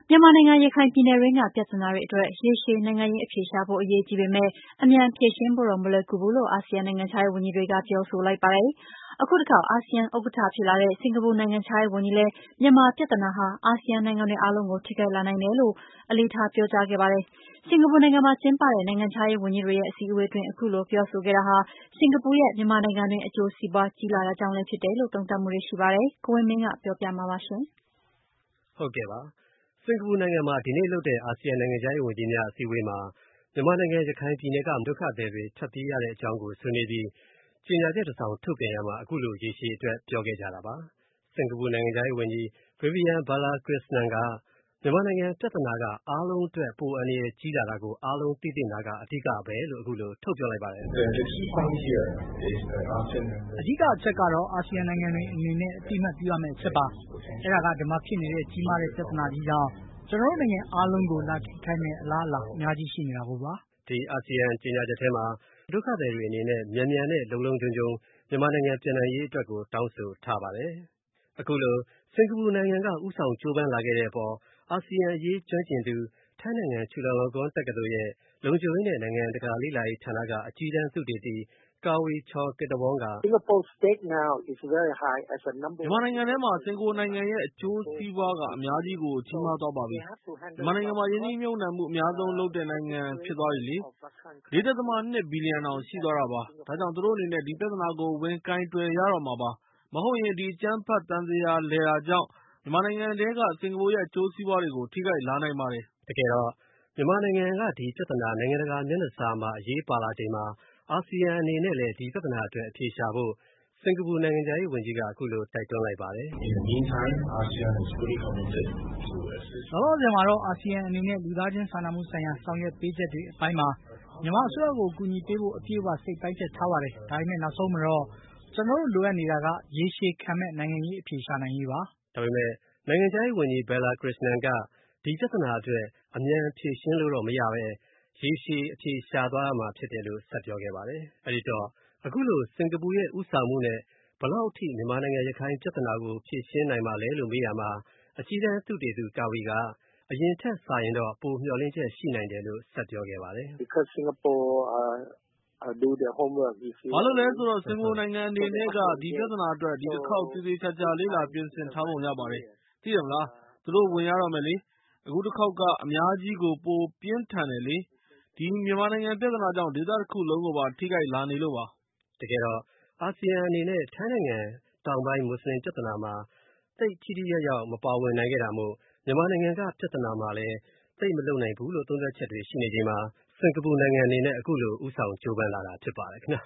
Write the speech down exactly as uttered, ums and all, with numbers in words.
မြန်မာနိုင်ငံရခိုင်ပြည်နယ်တွင်းကပြဿနာတွေအတွက်ရေရှည်နိုင်ငံရေးအဖြေရှာဖို့အရေးကြီးပေမဲ့အမြန်ဖြေရှင်းဖို့တော့မလွယ်ကူဘူးလို့အာဆီယံနိုင်ငံခြားရေးဝန်ကြီးတွေကပြောဆိုလိုက်ပါတယ်။အခုတစ်ခေါက်အာဆီယံဥက္ကဋ္ဌဖြစ်လာတဲ့စင်ကာပူနိုင်ငံခြားရေးဝန်ကြီးလည်းမြန်မာပြဿနာဟာအာဆီယံနိုင်ငံတွေအားလုံးကိုထိခိုက်လာနိုင်တယ်လို့အလေးထားပြောကြားခဲ့ပါတယ်။စင်ကာပူနိုင်ငံမှာကျင်းပတဲ့နိုင်ငံခြားရေးဝန်ကြီးတွေရဲ့အစည်းအဝေးအတွင်းအခုလိုပြောဆိုခဲ့တာဟာစင်ကာပူရဲ့မြန်မာနိုင်ငံတွင်းအကျိုးစီးပွားကြီးလာတာကြောင့်လည်းဖြစ်တယ်လို့သုံးသပ်မှုတွေရှိပါတယ်။ကိုဝင်းမင်းကပြောပြမှာပါရှင်။ဟုတ်ကဲ့ပါ။စင်ကာပူနိုင်ငံမှာဒီနေ့လုပ်တဲ့အာဆီယံနိုင်ငံခြားရေးဝန်ကြီးများအစည်းအဝေးမှာမြန်မာနိုင်ငံရခိုင်ပြည်နယ်ကဒုက္ခသည်တွေထွက်ပြေးရတဲ့အကြောင်းကိုဆွေးနွေးပြီးကြေညာချက်တစ်စောင်ထုတ်ပြန်ရမှာအခုလိုရေရှည်အတွက်ပြောခဲ့ကြတာပါ။စင်ကာပူနိုင်ငံခြားရေးဝန်ကြီး Vivian Balakrishnan ကမြန်မာနိုင်ငံပြဿနာကအားလုံးအတွက်ပိုအန္တရာယ်ကြီးလာတာကိုအားလုံးသိသင့်တာကအဓိကပဲလို့အခုလိုထုတ်ပြောလိုက်ပါတယ်။ “အဓိကအချက်ကတော့အာဆီယံနိုင်ငံတွေအနေနဲ့အတိအမှတ်ပြုရမယ့်အချက်ပါ။အဲဒါကဒီမှာဖြစ်နေတဲ့ကြီးမားတဲ့ပြဿနာကြီးကြောင့်ကျွန်တော်တို့နိုင်ငံအားလုံးကိုလာထိခိုက်မယ့်အလားအလာအများကြီးရှိနေတာကိုပါ။ ” ဒီအာဆီယံကြေညာချက်ထဲမှာဒုက္ခသည်တွေအနေနဲ့မြန်မြန်နဲ့လုံလုံခြုံခြုံမြန်မာနိုင်ငံပြန်နိုင်ရေးအတွက်ကိုတောင်းဆိုထားပါတယ်။အခုလိုစင်ကာပူနိုင်ငံကဦးဆောင်ကြိုးပမ်းလာခဲ့တဲ့အပေါ်အာဆီယံအရေးကျွမ်းကျင်သူထိုင်းနိုင်ငံချူလာလောင်ကွန်းတက္ကသိုလ်ရဲ့လုံခြုံရေးနဲ့နိုင်ငံတကာလေ့လာရေးဌာနကအကြီးတန်းသုတေသီ Kavi Chongkittavorn ကမြန်မာနိုင်ငံထဲမှာစင်ကာပူနိုင်ငံရဲ့အကျိုးစီးပွားကအများကြီးကိုကြီးမားသွားပါပြီ။မြန်မာနိုင်ငံမှာရင်းနှီးမြှုပ်နှံမှုအများဆုံးလုပ်တဲ့နိုင်ငံဖြစ်သွားပြီလေ။၄ ဒသမ ၂ ဘီလီယံတောင်ရှိသွားတာပါ။ဒါကြောင့်သူတို့အနေနဲ့ဒီပြဿနာကိုဝင်ကိုင်တွယ်ရတော့မှာပါ။မဟုတ်ရင်ဒီအကြမ်းဖက်သံသရာလည်တာကြောင့်မြန်မာနိုင်ငံထဲကစင်ကာပူရဲ့အကျိုးစီးပွားတွေကိုထိခိုက်လာနိုင်ပါတယ်။တကယ်တော့မြန်မာနိုင်ငံကဒီပြဿနာနိုင်ငံတကာမျက်နှာစာမှာအရေးပါလာချိန်မှာအာဆီယံအနေနဲ့လည်းဒီပြဿနာအတွက်အဖြေရှာဖို့စင်ကာပူနိုင်ငံခြားရေးဝန်ကြီးကအခုလိုတိုက်တွန်းလိုက်ပါတယ်။ “လောလောဆယ်မှာတော့အာဆီယံအနေနဲ့လူသားချင်းစာနာမှုဆိုင်ရာဆောင်ရွက်ပေးချက်တွေအပိုင်းမှာမြန်မာအစိုးရကိုအကူအညီပေးဖို့အပြည့်အဝစိတ်ပိုင်းဖြတ်ထားပါတယ်။ဒါပေမဲ့နောက်ဆုံးမှာတော့ကျွန်တော်တို့လိုအပ်နေတာကရေရှည်ခံမယ့်နိုင်ငံရေးအဖြေရှာနိုင်ရေးပါ။ ” ဒါပေမဲ့နိုင်ငံခြားရေးဝန်ကြီး Balakrishnan ကဒီပြဿနာအတွက်အမြန်ဖြေရှင်းလို့တော့မရပဲရေရှည်အဖြေရှာသွားရမှာဖြစ်တယ်လို့ဆက်ပြောခဲ့ပါတယ်။အဲဒီတော့အခုလိုစင်ကာပူရဲ့ဦးဆောင်မှုနဲ့ဘယ်လောက်အထိမြန်မာနိုင်ငံရခိုင်ပြဿနာကိုဖြေရှင်းနိုင်မှာလဲလို့မေးရာမှာအကြီးတန်းသုတေသီ Kavi ကအရင်ထက်စာရင်တော့ပိုမျှော်လင့်ချက်ရှိနိုင်တယ်လို့ဆက်ပြောခဲ့ပါတယ်။ “ဘာလို့လဲဆိုတော့စင်ကာပူနိုင်ငံအနေနဲ့ကဒီပြဿနာအတွက်ဒီတစ်ခေါက်သေသေချာချာလေ့လာပြင်ဆင်ထားပုံရပါတယ်။သိတယ်မလားသူတို့ဝင်ရတော့မယ်လေ။အခုတစ်ခေါက်ကအများကြီးကိုပိုပြင်းထန်တယ်လေ။ဒီမြန်မာနိုင်ငံပြဿနာကြောင့်ဒေသတစ်ခုလုံးကိုပါထိခိုက်လာနေလို့ပါ။ ” တကယ်တော့အာဆီယံအနေနဲ့ထိုင်းနိုင်ငံတောင်ပိုင်းမွတ်စလင်ပြဿနာမှာသိပ်ထိထိရောက်ရောက်မပါဝင်နိုင်ခဲ့တာမို့မြန်မာနိုင်ငံကပြဿနာမှာလည်းသိပ်မလုပ်နိုင်ဘူးလို့သုံးသပ်ချက်တွေရှိနေချိန်မှာစင်ကာပူနိုင်ငံအနေနဲ့အခုလိုဦးဆောင်ကြိုးပမ်းလာတာဖြစ်ပါတယ်ခင်ဗျာ